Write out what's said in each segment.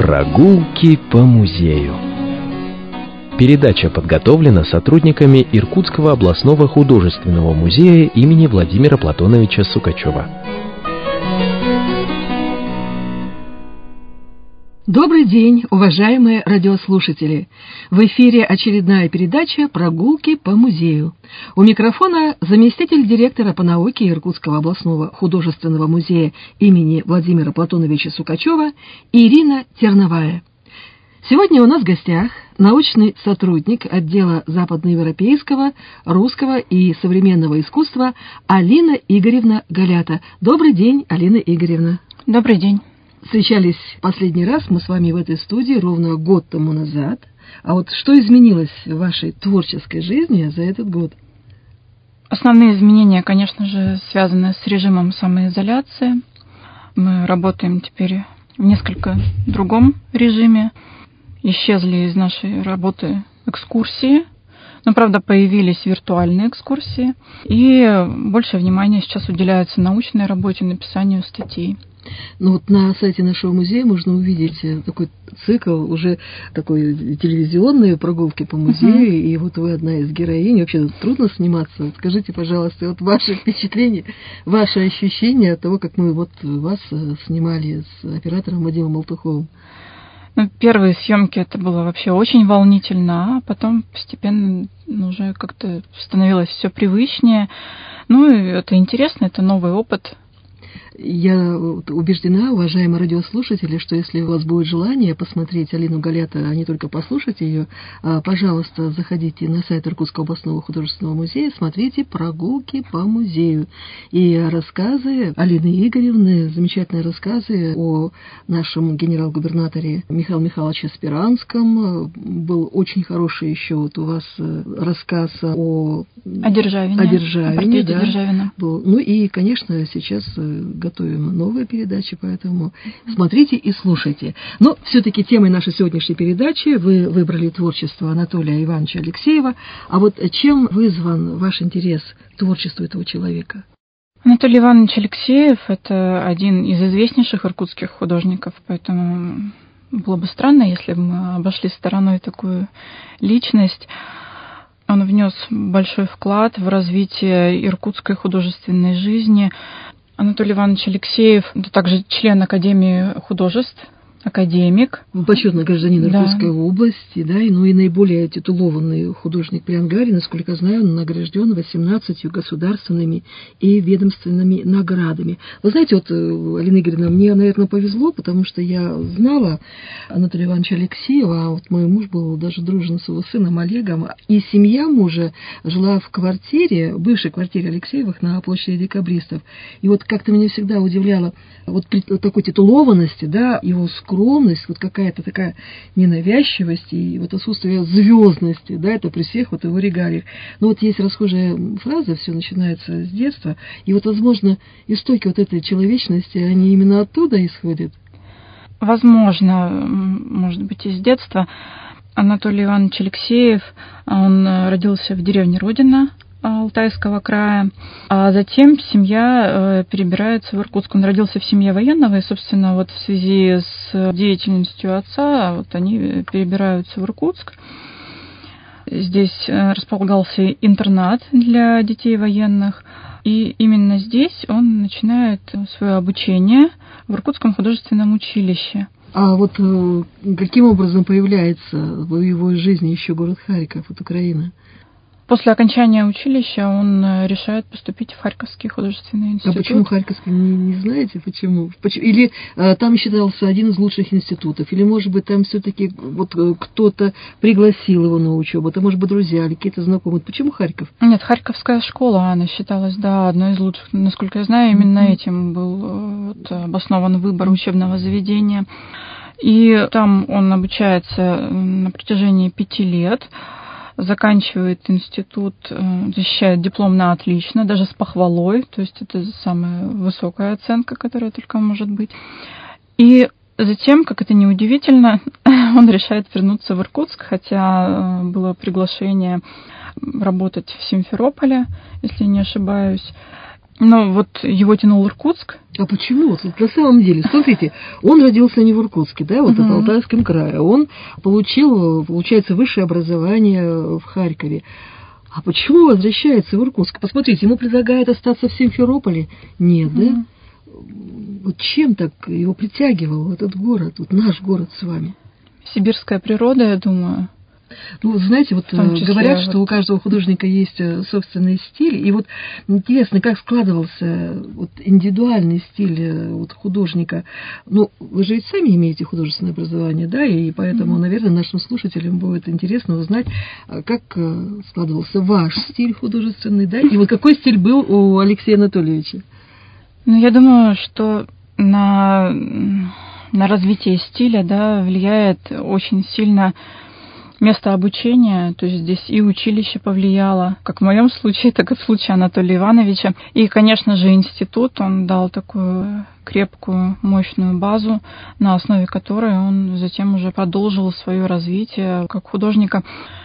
Прогулки по музею. Передача подготовлена сотрудниками Иркутского областного художественного музея имени Владимира Платоновича Сукачева. Добрый день, уважаемые радиослушатели! В эфире очередная передача «Прогулки по музею». У микрофона заместитель директора по науке Иркутского областного художественного музея имени Владимира Платоновича Сукачева Ирина Терновая. Сегодня у нас в гостях научный сотрудник отдела западноевропейского, русского и современного искусства Алина Игоревна Галята. Добрый день, Алина Игоревна. Добрый день. Встречались последний раз мы с вами в этой студии ровно год тому назад. А вот что изменилось в вашей творческой жизни за этот год? Основные изменения, конечно же, связаны с режимом самоизоляции. Мы работаем теперь в несколько другом режиме. Исчезли из нашей работы экскурсии, но, правда, появились виртуальные экскурсии. И больше внимания сейчас уделяется научной работе, написанию статей. Ну вот на сайте нашего музея можно увидеть такой цикл, уже такой телевизионные прогулки по музею, и вот вы одна из героинь. Вообще трудно сниматься. Скажите, пожалуйста, вот ваши впечатления, ваши ощущения от того, как мы вот вас снимали с оператором Вадимом Алтуховым. Ну, первые съемки это было вообще очень волнительно, а потом постепенно уже как-то становилось все привычнее. Ну и это интересно, это новый опыт. Я убеждена, уважаемые радиослушатели, что если у вас будет желание посмотреть Алину Галята, а не только послушать ее, пожалуйста, заходите на сайт Иркутского областного художественного музея, смотрите «Прогулки по музею». И рассказы Алины Игоревны, замечательные рассказы о нашем генерал-губернаторе Михаиле Михайловиче Спиранском. Был очень хороший еще вот у вас рассказ о Державине, да. Державина. Ну и, конечно, сейчас готовим новые передачи, поэтому смотрите и слушайте. Но все-таки темой нашей сегодняшней передачи вы выбрали творчество Анатолия Ивановича Алексеева. А вот чем вызван ваш интерес к творчеству этого человека? Анатолий Иванович Алексеев – это один из известнейших иркутских художников, поэтому было бы странно, если бы мы обошли стороной такую личность. Он внес большой вклад в развитие иркутской художественной жизни. Анатолий Иванович Алексеев – это также член Академии художеств, академик. Почетный гражданин Иркутской области, да, и наиболее титулованный художник при Ангаре, насколько я знаю, он награжден 18 государственными и ведомственными наградами. Вы знаете, вот, Алина Игоревна, мне, наверное, повезло, потому что я знала Анатолия Ивановича Алексеева, а вот мой муж был даже дружен с его сыном Олегом, и семья мужа жила в квартире, бывшей квартире Алексеевых на площади Декабристов. И вот как-то меня всегда удивляло вот при такой титулованности, да, его скромность, вот какая-то такая ненавязчивость и вот отсутствие звездности, да, это при всех вот его регалиях. Но вот есть расхожая фраза, все начинается с детства, и вот, возможно, истоки вот этой человечности, они именно оттуда исходят. Возможно, может быть, из детства. Анатолий Иванович Алексеев, он родился в деревне Родина Алтайского края, а затем семья перебирается в Иркутск. Он родился в семье военного, и, собственно, вот в связи с деятельностью отца вот они перебираются в Иркутск. Здесь располагался интернат для детей военных, и именно здесь он начинает свое обучение в Иркутском художественном училище. А вот каким образом появляется в его жизни еще город Харьков, от Украины? После окончания училища он решает поступить в Харьковский художественный институт. А почему Харьковский, не знаете, почему? Или там считался один из лучших институтов, или, может быть, там все-таки вот кто-то пригласил его на учебу, это, может быть, друзья или какие-то знакомые. Почему Харьков? Нет, Харьковская школа, она считалась, да, одной из лучших. Насколько я знаю, именно этим был обоснован выбор учебного заведения. И там он обучается на протяжении 5 лет. Заканчивает институт, защищает диплом на отлично, даже с похвалой, то есть это самая высокая оценка, которая только может быть. И затем, как это неудивительно, он решает вернуться в Иркутск, хотя было приглашение работать в Симферополе, если не ошибаюсь. Ну, вот его тянул Иркутск. А почему? Вот на самом деле, смотрите, он родился не в Иркутске, да, вот в Алтайском крае. Он получил, получается, высшее образование в Харькове. А почему возвращается в Иркутск? Посмотрите, ему предлагают остаться в Симферополе. Нет, да? Вот чем так его притягивал этот город, вот наш город с вами? Сибирская природа, я думаю. Ну, знаете, вот говорят, что у каждого художника есть собственный стиль, и вот интересно, как складывался вот индивидуальный стиль вот художника. Ну, вы же ведь сами имеете художественное образование, да, и поэтому, наверное, нашим слушателям будет интересно узнать, как складывался ваш стиль художественный, да, и вот какой стиль был у Алексея Анатольевича? Ну, я думаю, что на развитие стиля, да, влияет очень сильно место обучения, то есть здесь и училище повлияло, как в моем случае, так и в случае Анатолия Ивановича. И, конечно же, институт, он дал такую крепкую, мощную базу, на основе которой он затем уже продолжил свое развитие как художника.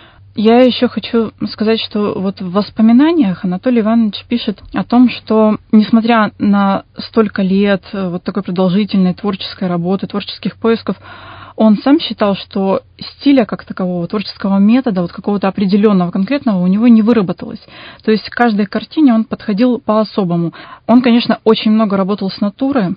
Я еще хочу сказать, что вот в воспоминаниях Анатолий Иванович пишет о том, что, несмотря на столько лет вот такой продолжительной творческой работы, творческих поисков, он сам считал, что стиля как такового, творческого метода, вот какого-то определенного, конкретного у него не выработалось. То есть к каждой картине он подходил по-особому. Он, конечно, очень много работал с натуры,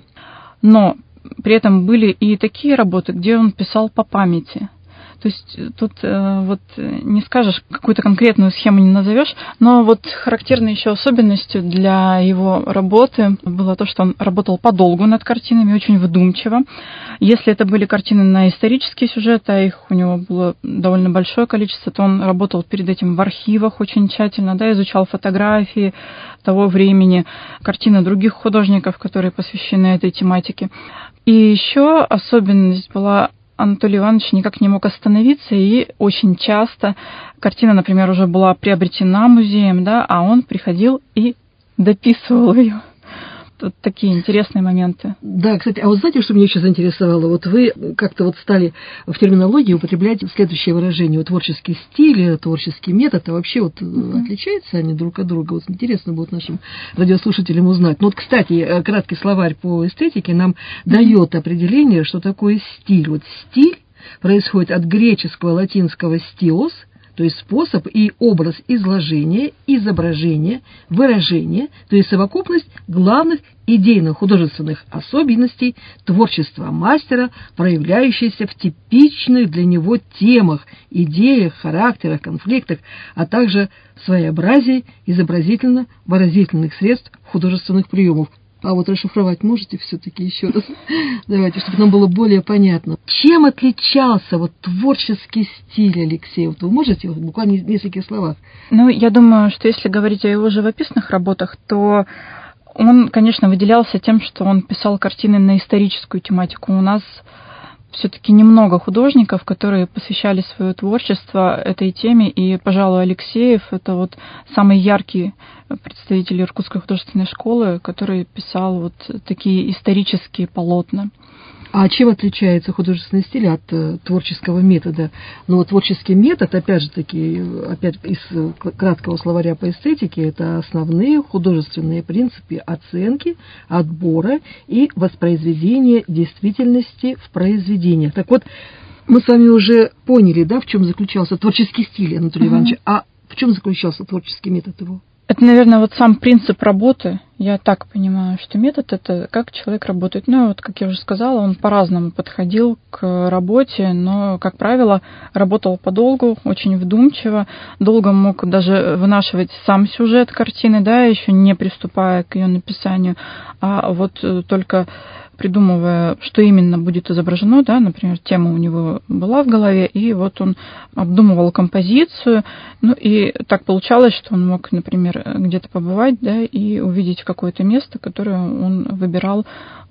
но при этом были и такие работы, где он писал по памяти. То есть тут вот не скажешь, какую-то конкретную схему не назовешь, но вот характерной еще особенностью для его работы было то, что он работал подолгу над картинами, очень вдумчиво. Если это были картины на исторический сюжет, а их у него было довольно большое количество, то он работал перед этим в архивах очень тщательно, да, изучал фотографии того времени, картины других художников, которые посвящены этой тематике. И еще особенность была: Анатолий Иванович никак не мог остановиться, и очень часто картина, например, уже была приобретена музеем, да, а он приходил и дописывал ее. Тут такие интересные моменты. Да, кстати, а вот знаете, что меня еще заинтересовало? Вот вы как-то вот стали в терминологии употреблять следующее выражение: вот творческий стиль, творческий метод, а вообще вот отличаются они друг от друга? Вот интересно будет нашим радиослушателям узнать. Ну вот, кстати, краткий словарь по эстетике нам дает определение, что такое стиль. Вот стиль происходит от греческого, латинского «стилос», то есть способ и образ изложения, изображения, выражения, то есть совокупность главных идейно-художественных особенностей творчества мастера, проявляющейся в типичных для него темах, идеях, характерах, конфликтах, а также своеобразии изобразительно-выразительных средств художественных приемов. А вот расшифровать можете все-таки еще раз? Давайте, чтобы нам было более понятно. Чем отличался вот творческий стиль Алексея? Вот вы можете вот, буквально в нескольких словах? Ну, я думаю, что если говорить о его живописных работах, то он, конечно, выделялся тем, что он писал картины на историческую тематику. У нас все-таки немного художников, которые посвящали свое творчество этой теме, и, пожалуй, Алексеев — это вот самый яркий представитель Иркутской художественной школы, который писал вот такие исторические полотна. А чем отличается художественный стиль от творческого метода? Ну, вот творческий метод, опять же таки, опять из краткого словаря по эстетике, это основные художественные принципы оценки, отбора и воспроизведения действительности в произведениях. Так вот, мы с вами уже поняли, да, в чем заключался творческий стиль Анатолия Ивановича, а в чем заключался творческий метод его? Это, наверное, вот сам принцип работы. Я так понимаю, что метод — это как человек работает. Ну, вот, как я уже сказала, он по-разному подходил к работе, но, как правило, работал подолгу, очень вдумчиво, долго мог даже вынашивать сам сюжет картины, да, еще не приступая к ее написанию, а вот только придумывая, что именно будет изображено, да, например, тема у него была в голове, и вот он обдумывал композицию, ну и так получалось, что он мог, например, где-то побывать, да, и увидеть какое-то место, которое он выбирал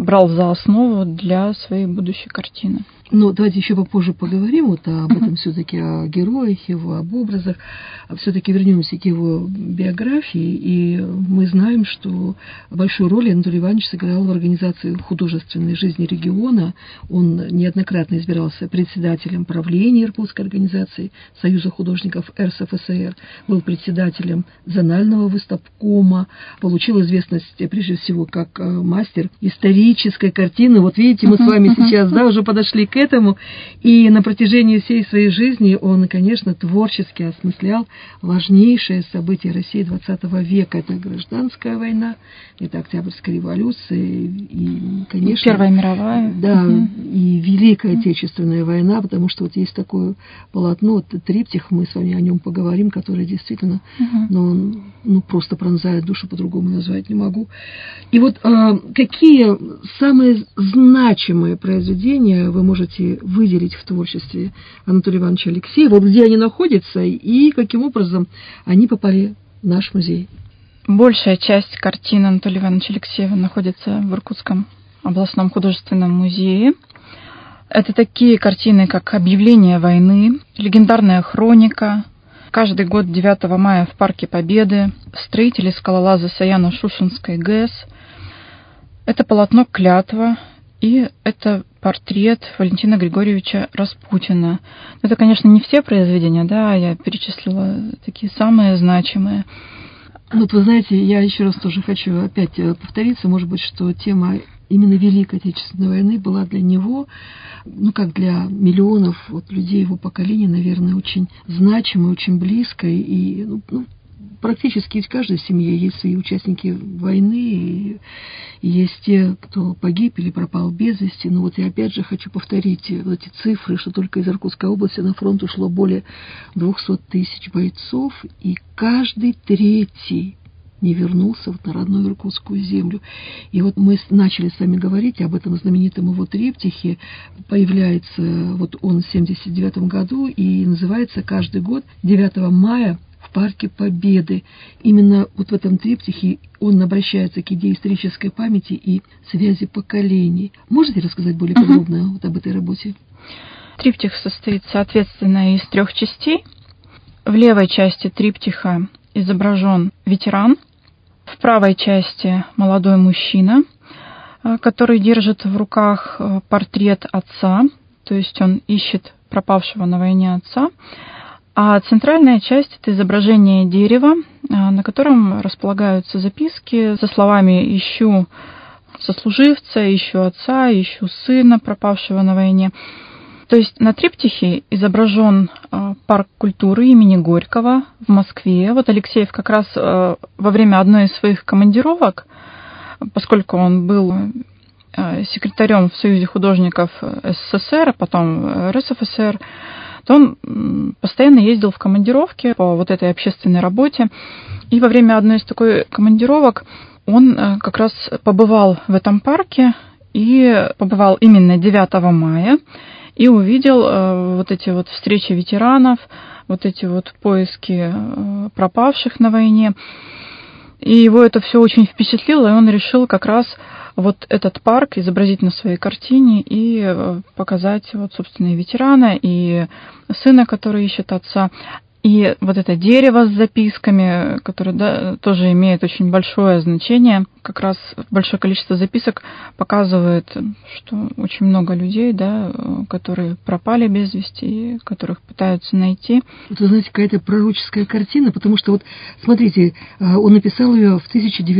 брал за основу для своей будущей картины. Ну, давайте еще попозже поговорим вот об этом все-таки, о героях его, об образах. Все-таки вернемся к его биографии. И мы знаем, что большую роль Анатолий Иванович сыграл в организации художественной жизни региона. Он неоднократно избирался председателем правления Иркутской организации Союза художников РСФСР, был председателем зонального выставкома, получил известность прежде всего как мастер исторической картины. Вот видите, мы с вами сейчас, да, уже подошли к этому, и на протяжении всей своей жизни он, конечно, творчески осмыслял важнейшие события России XX века. Это гражданская война, это Октябрьская революция, и, конечно... Первая мировая. Да, и Великая Отечественная война, потому что вот есть такое полотно, вот, триптих, мы с вами о нем поговорим, которое действительно, просто пронзает душу, по-другому назвать не могу. И вот какие самые значимые произведения вы можете выделить в творчестве Анатолия Ивановича Алексеева, вот где они находятся и каким образом они попали в наш музей? Большая часть картин Анатолия Ивановича Алексеева находится в Иркутском областном художественном музее. Это такие картины, как «Объявление войны», «Легендарная хроника», каждый год 9 мая в Парке Победы, «Строители-скалолазы Саяно-Шушенской ГЭС». Это полотно «Клятва», и это портрет Валентина Григорьевича Распутина. Это, конечно, не все произведения, да, я перечислила такие самые значимые. Вот вы знаете, я еще раз тоже хочу опять повториться, может быть, что тема именно Великой Отечественной войны была для него, как для миллионов вот людей его поколения, наверное, очень значимой, очень близкой, и практически в каждой семье есть свои участники войны, и есть те, кто погиб или пропал без вести. Но вот я опять же хочу повторить вот эти цифры, что только из Иркутской области на фронт ушло более 200 тысяч бойцов, и каждый третий не вернулся вот на родную иркутскую землю. И вот мы начали с вами говорить об этом знаменитом его триптихе. Появляется вот он в 1979 году и называется каждый год 9 мая в Парке Победы. Именно вот в этом триптихе он обращается к идее исторической памяти и связи поколений. Можете рассказать более подробно вот об этой работе? Триптих состоит, соответственно, из 3 частей. В левой части триптиха изображен ветеран, в правой части молодой мужчина, который держит в руках портрет отца, то есть он ищет пропавшего на войне отца. А центральная часть – это изображение дерева, на котором располагаются записки со словами «ищу сослуживца», «ищу отца», «ищу сына, пропавшего на войне». То есть на триптихе изображен парк культуры имени Горького в Москве. Вот Алексеев как раз во время одной из своих командировок, поскольку он был секретарем в Союзе художников СССР, а потом РСФСР, то он постоянно ездил в командировки по вот этой общественной работе. И во время одной из такой командировок он как раз побывал в этом парке и побывал именно 9 мая и увидел вот эти вот встречи ветеранов, вот эти вот поиски пропавших на войне. И его это все очень впечатлило, и он решил как раз вот этот парк изобразить на своей картине и показать вот, собственно, и ветерана, и сына, который ищет отца. И вот это дерево с записками, которое тоже имеет очень большое значение, как раз большое количество записок показывает, что очень много людей, да, которые пропали без вести, которых пытаются найти. Вот вы знаете, какая-то пророческая картина, потому что вот, смотрите, он написал ее в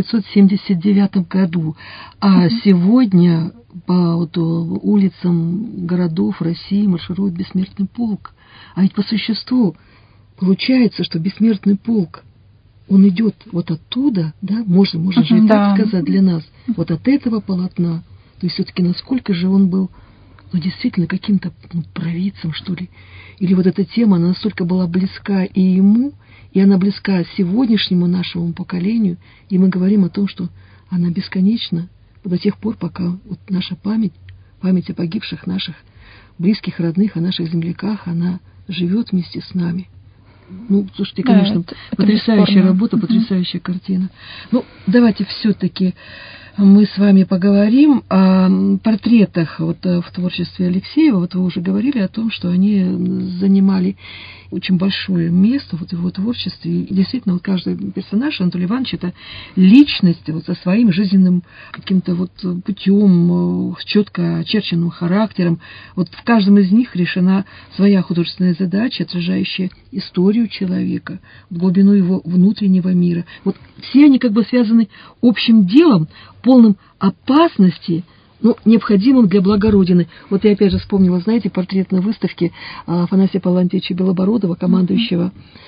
1979 году, а сегодня по вот улицам городов России марширует бессмертный полк. А ведь по существу получается, что бессмертный полк, он идет вот оттуда, да, можно же и так сказать для нас, вот от этого полотна. То есть все-таки насколько же он был, действительно каким-то провидцем, что ли. Или вот эта тема, она настолько была близка и ему, и она близка сегодняшнему нашему поколению, и мы говорим о том, что она бесконечна до тех пор, пока вот наша память о погибших наших близких, родных, о наших земляках, она живет вместе с нами. Слушайте, конечно, это потрясающая работа, потрясающая картина. Давайте все-таки мы с вами поговорим о портретах вот в творчестве Алексеева. Вот вы уже говорили о том, что они занимали очень большое место вот в его творчестве. И действительно, вот каждый персонаж Анатолия Ивановича — это личность вот со своим жизненным каким-то вот путем, с четко очерченным характером. Вот в каждом из них решена своя художественная задача, отражающая историю человека, глубину его внутреннего мира. Вот все они как бы связаны общим делом, полным опасности, но необходимым для блага Родины. Вот я опять же вспомнила, знаете, портрет на выставке Афанасия Паллантьевича Белобородова, командующего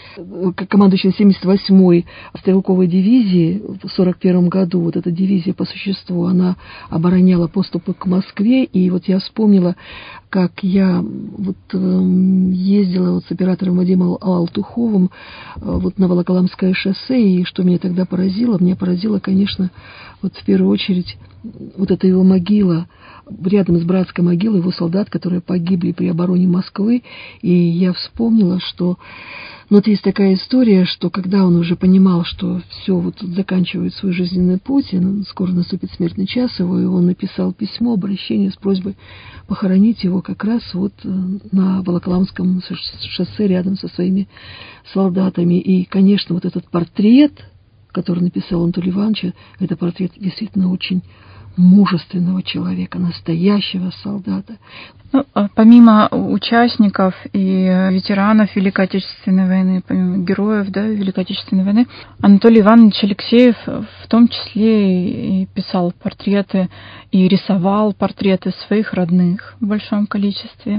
78-й стрелковой дивизии в 1941 году. Вот эта дивизия по существу, она обороняла поступы к Москве. И вот я вспомнила, как я вот ездила вот с оператором Вадимом Алтуховым вот на Волоколамское шоссе, и что меня тогда поразило? Меня поразило, конечно, вот в первую очередь вот эта его могила, рядом с братской могилой его солдат, которые погибли при обороне Москвы. И я вспомнила, что вот есть такая история, что когда он уже понимал, что все вот заканчивает свой жизненный путь, и скоро наступит смертный час его, и он написал письмо, обращение с просьбой похоронить его как раз вот на Волоколамском шоссе рядом со своими солдатами. И, конечно, вот этот портрет, который написал Анатолий Иванович, это портрет действительно очень мужественного человека, настоящего солдата. Ну, помимо участников и ветеранов Великой Отечественной войны, помимо героев, да, Великой Отечественной войны, Анатолий Иванович Алексеев в том числе и писал портреты, и рисовал портреты своих родных в большом количестве.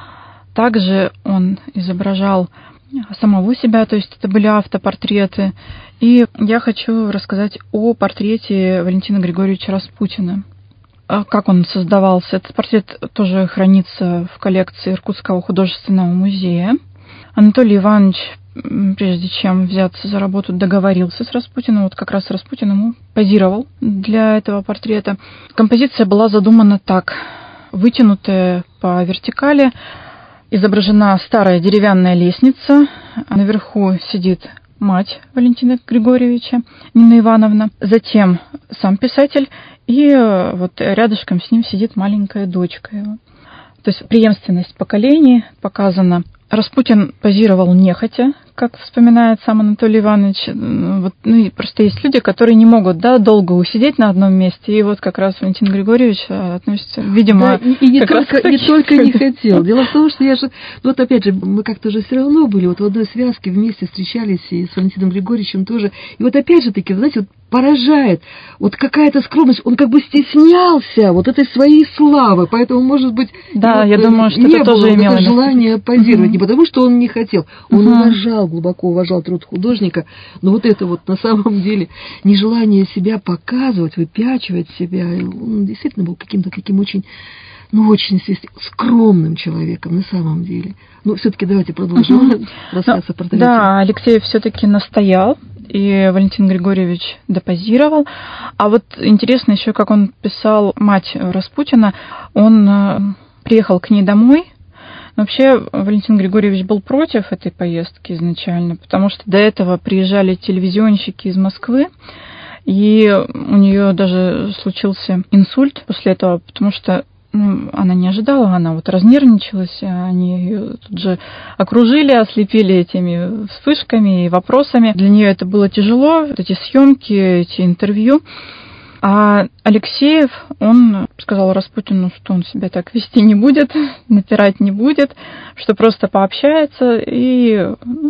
Также он изображал самого себя, то есть это были автопортреты. И я хочу рассказать о портрете Валентина Григорьевича Распутина. Как он создавался. Этот портрет тоже хранится в коллекции Иркутского художественного музея. Анатолий Иванович, прежде чем взяться за работу, договорился с Распутиным. Вот как раз Распутин ему позировал для этого портрета. Композиция была задумана так. Вытянутая по вертикали, изображена старая деревянная лестница. Наверху сидит мать Валентина Григорьевича, Нина Ивановна. Затем сам писатель, и вот рядышком с ним сидит маленькая дочка его. То есть преемственность поколений показана. Распутин позировал нехотя, как вспоминает сам Анатолий Иванович. Вот, и просто есть люди, которые не могут, да, долго усидеть на одном месте. И вот как раз Валентин Григорьевич относится, видимо, да, и не только не хотел. Дело в том, что я же, вот опять же, мы как-то же все равно были вот в одной связке вместе встречались и с Валентином Григорьевичем тоже. И вот опять же таки, знаете, вот поражает вот какая-то скромность. Он как бы стеснялся вот этой своей славы, поэтому, может быть, да, я думаю, что это тоже имело желание позировать. Не потому, что он не хотел, он уважал, глубоко уважал труд художника, но вот это вот на самом деле нежелание себя показывать, выпячивать себя, он действительно был каким-то таким очень, очень скромным человеком на самом деле. Но все-таки давайте продолжим рассказ о портрете. Да, Алексей все-таки настоял, и Валентин Григорьевич депозировал. А вот интересно еще, как он писал мать Распутина, он приехал к ней домой. Вообще, Валентин Григорьевич был против этой поездки изначально, потому что до этого приезжали телевизионщики из Москвы, и у нее даже случился инсульт после этого, потому что она не ожидала, она вот разнервничалась, они ее тут же окружили, ослепили этими вспышками и вопросами. Для нее это было тяжело, вот эти съемки, эти интервью. А Алексеев, он сказал Распутину, что он себя так вести не будет, напирать не будет, что просто пообщается и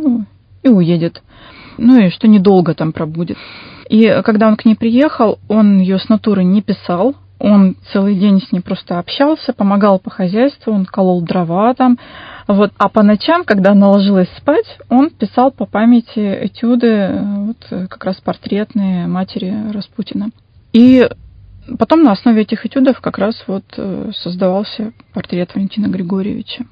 уедет. И что недолго там пробудет. И когда он к ней приехал, он ее с натуры не писал, он целый день с ней просто общался, помогал по хозяйству, он колол дрова там. Вот. А по ночам, когда она ложилась спать, он писал по памяти этюды, вот как раз портретные матери Распутина. И потом на основе этих этюдов как раз вот создавался портрет Валентина Григорьевича.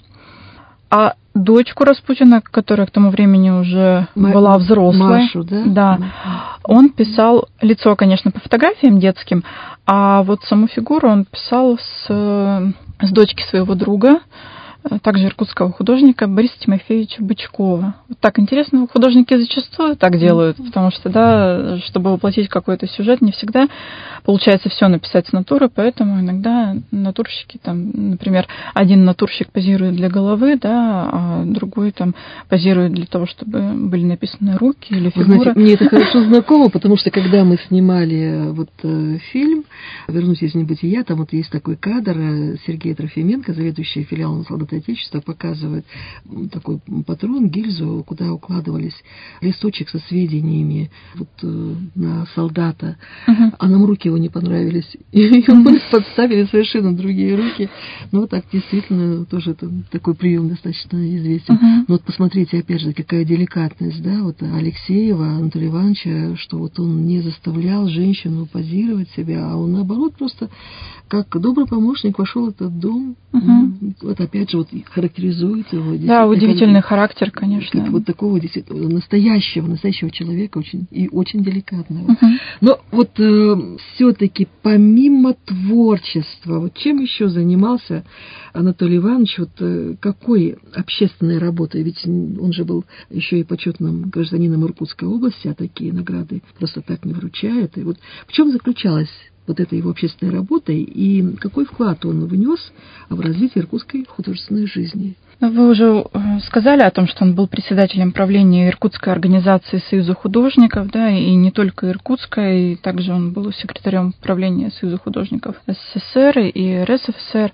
А дочку Распутина, которая к тому времени уже была взрослой, Машу, да? Да, он писал лицо, конечно, по фотографиям детским, а вот саму фигуру он писал с дочки своего друга, также иркутского художника Бориса Тимофеевича Бычкова. Вот так интересно, художники зачастую так делают, потому что, да, чтобы воплотить какой-то сюжет, не всегда получается все написать с натуры, поэтому иногда натурщики, там, например, один натурщик позирует для головы, да, а другой там позирует для того, чтобы были написаны руки или фигура. Вы знаете, мне это хорошо знакомо, потому что когда мы снимали вот фильм «Вернусь из небытия», там вот есть такой кадр, Сергей Трофименко, заведующий филиалом Солдат Отечества, показывает такой патрон, гильзу, куда укладывались листочек со сведениями вот, на солдата, а нам руки его не понравились, и мы подставили совершенно другие руки. Ну, так действительно тоже это такой прием достаточно известен. Но вот посмотрите, опять же, какая деликатность, да, вот Алексеева, Анатолия Ивановича, что вот он не заставлял женщину позировать себя, а он, наоборот, просто как добрый помощник вошел в этот дом. Вот опять же вот характеризует его. Да, удивительный характер, конечно. Как вот такого действительно настоящего человека, очень деликатного. Но вот все-таки помимо творчества, вот чем еще занимался Анатолий Иванович, вот какой общественной работой? Ведь он же был еще и почетным гражданином Иркутской области, а такие награды просто так не вручают. И вот в чем заключалась вот эта его общественная работа и какой вклад он внес в развитие иркутской художественной жизни? Вы уже сказали о том, что он был председателем правления Иркутской организации Союза художников, да, и не только Иркутской, и также он был секретарем правления Союза художников СССР и РСФСР,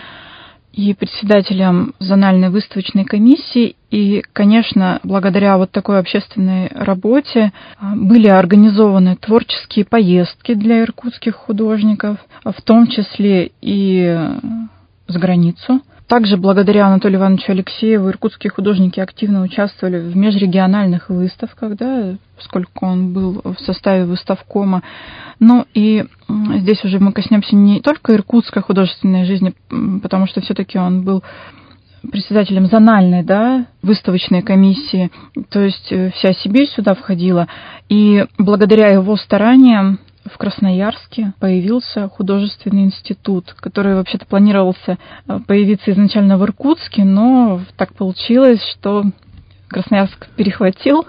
и председателем зональной выставочной комиссии. И, конечно, благодаря вот такой общественной работе были организованы творческие поездки для иркутских художников, в том числе и за границу. Также благодаря Анатолию Ивановичу Алексееву иркутские художники активно участвовали в межрегиональных выставках, да, поскольку он был в составе выставкома. Ну и здесь уже мы коснемся не только иркутской художественной жизни, потому что все-таки он был председателем зональной, да, выставочной комиссии, то есть вся Сибирь сюда входила. И благодаря его стараниям в Красноярске появился художественный институт, который вообще-то планировался появиться изначально в Иркутске, но так получилось, что Красноярск перехватил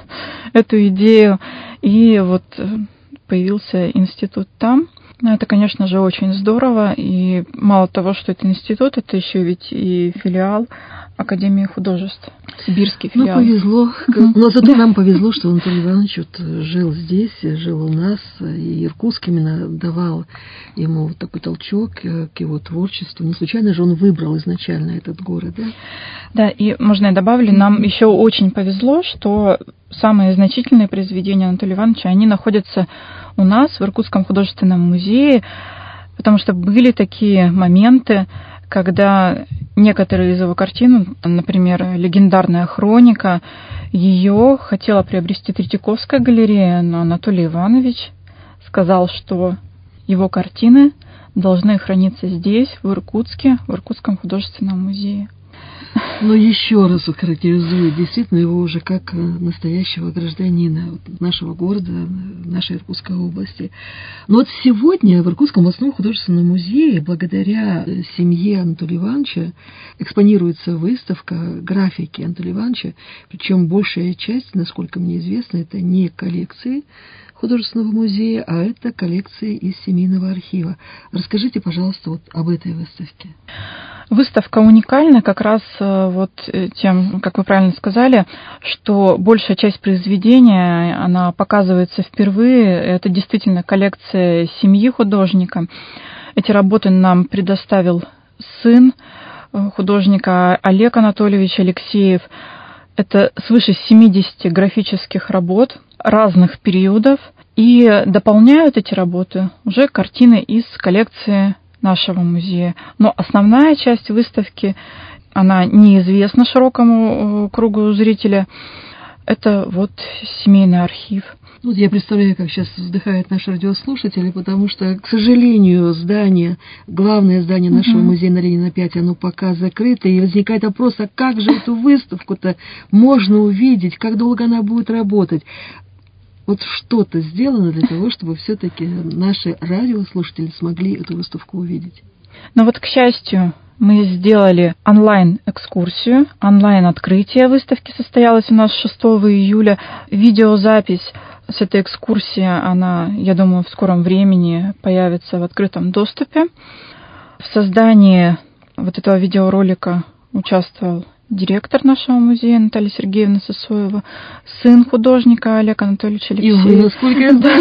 эту идею, и вот появился институт там. Это, конечно же, очень здорово, и мало того, что это институт, это еще ведь и филиал Академии художеств, сибирский филиал. Ну, повезло. Но зато нам повезло, что Анатолий Иванович вот жил здесь, жил у нас, и Иркутск именно давал ему вот такой толчок к его творчеству. Не случайно же он выбрал изначально этот город, да? Да, и, можно я добавлю, нам еще очень повезло, что самые значительные произведения Анатолия Ивановича, они находятся у нас в Иркутском художественном музее, потому что были такие моменты, когда некоторые из его картин, например, «Легендарная хроника», ее хотела приобрести Третьяковская галерея, но Анатолий Иванович сказал, что его картины должны храниться здесь, в Иркутске, в Иркутском художественном музее. Но еще раз характеризует действительно его уже как настоящего гражданина нашего города, нашей Иркутской области. Но вот сегодня в Иркутском областном художественном музее, благодаря семье Анатолия Ивановича, экспонируется выставка графики Анатолия Ивановича, причем большая часть, насколько мне известно, это не коллекции художественного музея, а это коллекции из семейного архива. Расскажите, пожалуйста, вот об этой выставке. Выставка уникальна как раз вот тем, как вы правильно сказали, что большая часть произведения, она показывается впервые. Это действительно коллекция семьи художника. Эти работы нам предоставил сын художника Олег Анатольевич Алексеев. Это свыше 70 графических работ разных периодов. И дополняют эти работы уже картины из коллекции нашего музея. Но основная часть выставки, она неизвестна широкому кругу зрителя. Это вот семейный архив. Вот я представляю, как сейчас вздыхают наши радиослушатели, потому что, к сожалению, главное здание нашего музея на Ленина 5, оно пока закрыто, и возникает вопрос, а как же эту выставку-то можно увидеть, как долго она будет работать? Вот что-то сделано для того, чтобы все-таки наши радиослушатели смогли эту выставку увидеть. Но вот, к счастью, мы сделали онлайн-экскурсию, онлайн-открытие выставки состоялось у нас 6 июля. Видеозапись с этой экскурсии, она, я думаю, в скором времени появится в открытом доступе. В создании вот этого видеоролика участвовал директор нашего музея Наталья Сергеевна Сысоева, сын художника Олег Анатольевич Алексеев. И вы, насколько я знаю.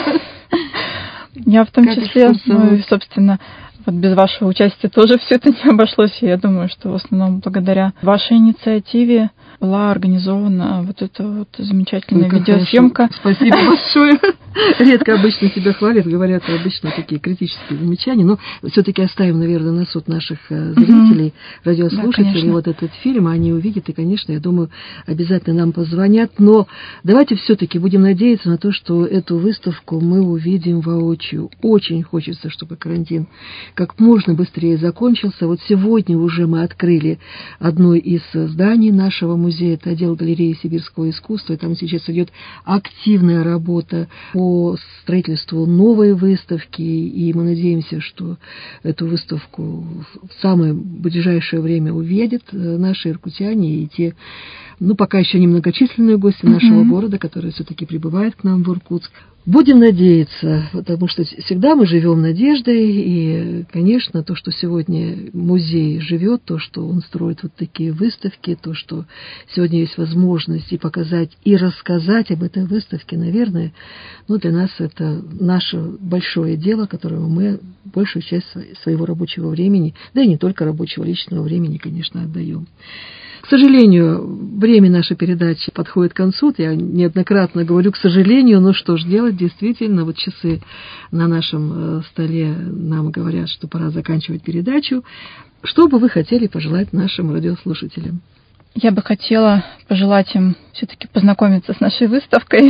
Я в том числе, ну и, собственно, вот без вашего участия тоже все это не обошлось. И я думаю, что в основном благодаря вашей инициативе была организована вот эта вот замечательная видеосъемка. Хорошо. Спасибо большое. Редко обычно тебя хвалят, говорят обычно такие критические замечания, но все-таки оставим, наверное, на суд наших зрителей, радиослушателей. Да, вот этот фильм они увидят, и, конечно, я думаю, обязательно нам позвонят. Но давайте все-таки будем надеяться на то, что эту выставку мы увидим воочию. Очень хочется, чтобы карантин как можно быстрее закончился. Вот сегодня уже мы открыли одно из зданий нашего музея, это отдел галереи сибирского искусства, и там сейчас идет активная работа по строительству новой выставки, и мы надеемся, что эту выставку в самое ближайшее время увидят наши иркутяне и те, ну, пока еще немногочисленные гости нашего города, которые все-таки прибывают к нам в Иркутск. Будем надеяться, потому что всегда мы живем надеждой, и, конечно, то, что сегодня музей живет, то, что он строит вот такие выставки, то, что сегодня есть возможность и показать, и рассказать об этой выставке, наверное, ну, для нас это наше большое дело, которому мы большую часть своего рабочего времени, да и не только рабочего, личного времени, конечно, отдаем. К сожалению, время нашей передачи подходит к концу. Я неоднократно говорю, к сожалению, но что ж делать, действительно, вот часы на нашем столе нам говорят, что пора заканчивать передачу. Что бы вы хотели пожелать нашим радиослушателям? Я бы хотела пожелать им все-таки познакомиться с нашей выставкой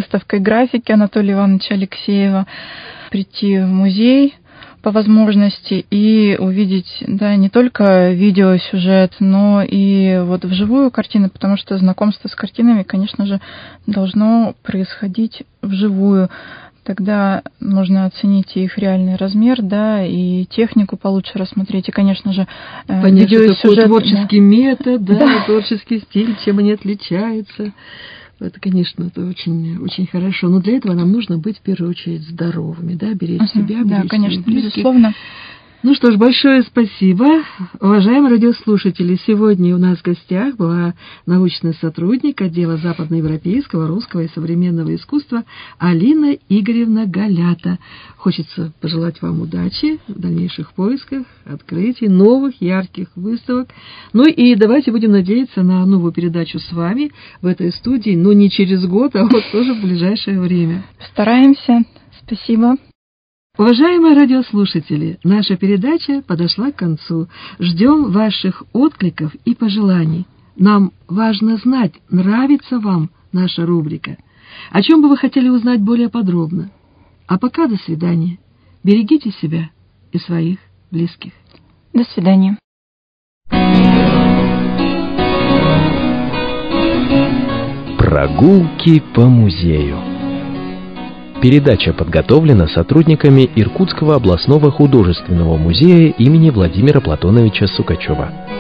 графики Анатолия Ивановича Алексеева, прийти в музей по возможности и увидеть, да, не только видеосюжет, но и вот вживую картины, потому что знакомство с картинами, конечно же, должно происходить вживую. Тогда можно оценить их реальный размер, да, и технику получше рассмотреть, и, конечно же, понять, что такое творческий метод, да, творческий стиль, чем они отличаются. Это, конечно, это очень, очень хорошо. Но для этого нам нужно быть, в первую очередь, здоровыми, да, беречь себя, беречь да, конечно, своих близких. Безусловно. Ну что ж, большое спасибо. Уважаемые радиослушатели, сегодня у нас в гостях была научный сотрудник отдела западноевропейского, русского и современного искусства Алина Игоревна Галята. Хочется пожелать вам удачи в дальнейших поисках, открытий, новых ярких выставок. Ну и давайте будем надеяться на новую передачу с вами в этой студии, но не через год, а вот тоже в ближайшее время. Стараемся. Спасибо. Уважаемые радиослушатели, наша передача подошла к концу. Ждем ваших откликов и пожеланий. Нам важно знать, нравится вам наша рубрика. О чем бы вы хотели узнать более подробно. А пока до свидания. Берегите себя и своих близких. До свидания. Прогулки по музею. Передача подготовлена сотрудниками Иркутского областного художественного музея имени Владимира Платоновича Сукачева.